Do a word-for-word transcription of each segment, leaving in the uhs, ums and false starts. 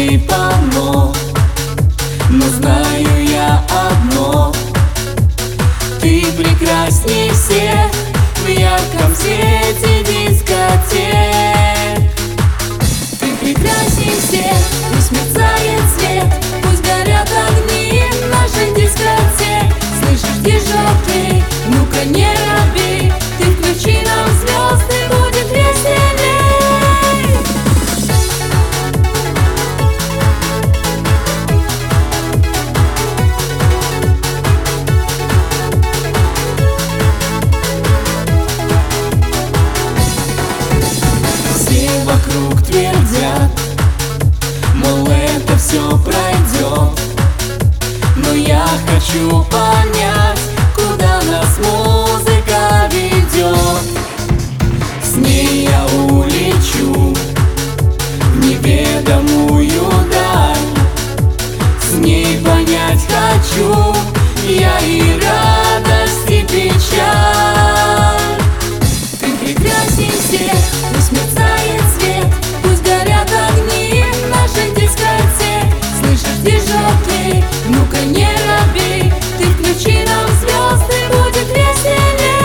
ей полно, но знаю я одно: ты прекрасней всех в ярком свете дискотек. Ты прекрасней всех, пусть мерцает свет, пусть горят огни наших дискотек. Слышишь, диджокей, ну-ка не робей, ты включи нам звезды, будет веселей. Все вокруг твердят, мол, это все пройдет, но я хочу понять, куда нас музыка ведет. С ней я улечу в неведомую даль, с ней понять хочу я и радость, и печаль. Ты прекрасней всех, пусть мерцает свет, пусть горят огни наших дискотек. Слышишь, диджокей, ну-ка не робей, ты включи нам звезды, будет веселей.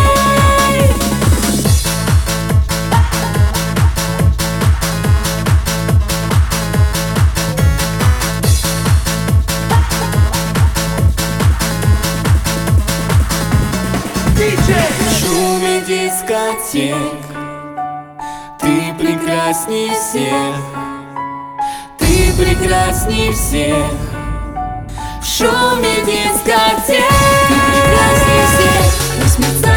В шуме дискотек ты прекрасней всех, ты прекрасней всех. В шуме дискотек ты прекрасней всех, пусть мерцает